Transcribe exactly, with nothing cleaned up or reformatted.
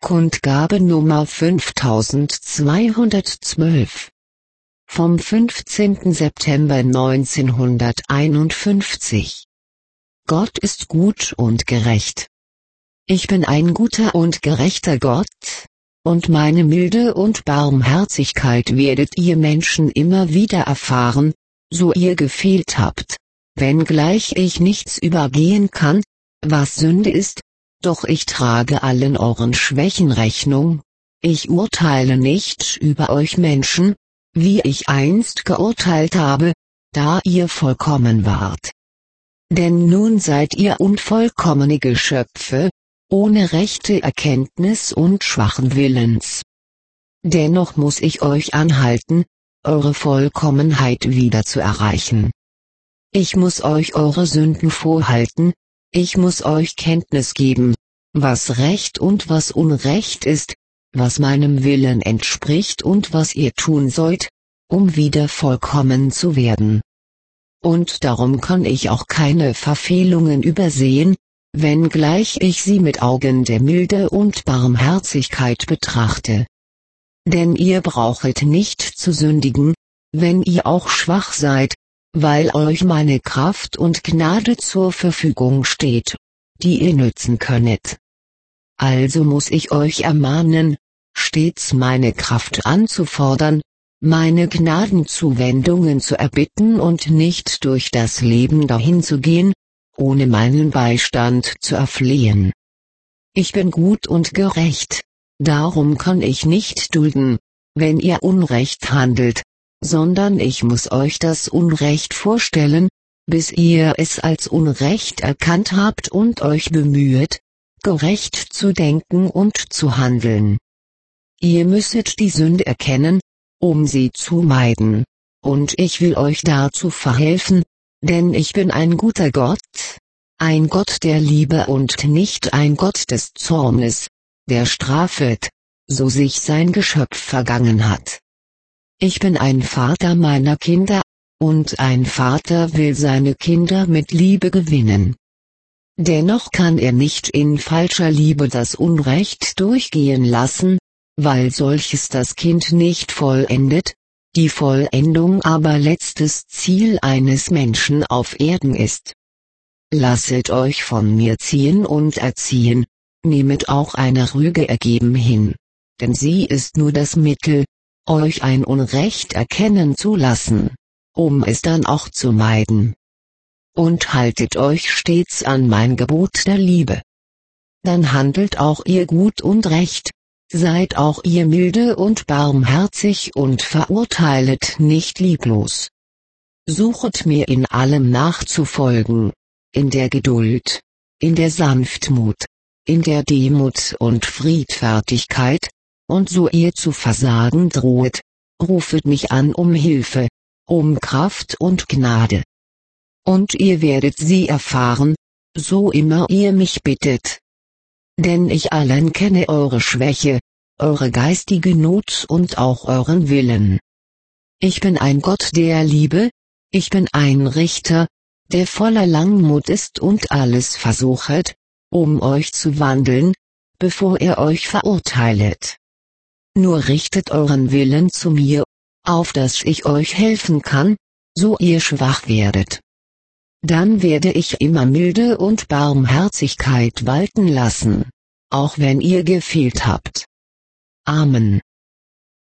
Kundgabe Nummer fünftausendzweihundertzwölf vom fünfzehnten September neunzehnhunderteinundfünfzig. Gott ist gut und gerecht. Ich bin ein guter und gerechter Gott, und meine Milde und Barmherzigkeit werdet ihr Menschen immer wieder erfahren, so ihr gefehlt habt, wenngleich ich nichts übergehen kann, was Sünde ist. Doch ich trage allen euren Schwächen Rechnung, ich urteile nicht über euch Menschen, wie ich einst geurteilt habe, da ihr vollkommen wart. Denn nun seid ihr unvollkommene Geschöpfe, ohne rechte Erkenntnis und schwachen Willens. Dennoch muss ich euch anhalten, eure Vollkommenheit wieder zu erreichen. Ich muss euch eure Sünden vorhalten, ich muss euch Kenntnis geben, was Recht und was Unrecht ist, was meinem Willen entspricht und was ihr tun sollt, um wieder vollkommen zu werden. Und darum kann ich auch keine Verfehlungen übersehen, wenngleich ich sie mit Augen der Milde und Barmherzigkeit betrachte. Denn ihr brauchet nicht zu sündigen, wenn ihr auch schwach seid, weil euch meine Kraft und Gnade zur Verfügung steht, die ihr nützen könnet. Also muss ich euch ermahnen, stets meine Kraft anzufordern, meine Gnadenzuwendungen zu erbitten und nicht durch das Leben dahinzugehen, ohne meinen Beistand zu erflehen. Ich bin gut und gerecht, darum kann ich nicht dulden, wenn ihr Unrecht handelt, sondern ich muss euch das Unrecht vorstellen, bis ihr es als Unrecht erkannt habt und euch bemühet, gerecht zu denken und zu handeln. Ihr müsset die Sünde erkennen, um sie zu meiden, und ich will euch dazu verhelfen, denn ich bin ein guter Gott, ein Gott der Liebe und nicht ein Gott des Zornes, der strafet, so sich sein Geschöpf vergangen hat. Ich bin ein Vater meiner Kinder, und ein Vater will seine Kinder mit Liebe gewinnen. Dennoch kann er nicht in falscher Liebe das Unrecht durchgehen lassen, weil solches das Kind nicht vollendet, die Vollendung aber letztes Ziel eines Menschen auf Erden ist. Lasset euch von mir ziehen und erziehen, nehmet auch eine Rüge ergeben hin, denn sie ist nur das Mittel, euch ein Unrecht erkennen zu lassen, um es dann auch zu meiden. Und haltet euch stets an mein Gebot der Liebe. Dann handelt auch ihr gut und recht, seid auch ihr milde und barmherzig und verurteilet nicht lieblos. Suchet mir in allem nachzufolgen, in der Geduld, in der Sanftmut, in der Demut und Friedfertigkeit, und so ihr zu versagen drohet, rufet mich an um Hilfe, um Kraft und Gnade. Und ihr werdet sie erfahren, so immer ihr mich bittet. Denn ich allein kenne eure Schwäche, eure geistige Not und auch euren Willen. Ich bin ein Gott der Liebe, ich bin ein Richter, der voller Langmut ist und alles versuchet, um euch zu wandeln, bevor er euch verurteilet. Nur richtet euren Willen zu mir, auf dass ich euch helfen kann, so ihr schwach werdet. Dann werde ich immer Milde und Barmherzigkeit walten lassen, auch wenn ihr gefehlt habt. Amen.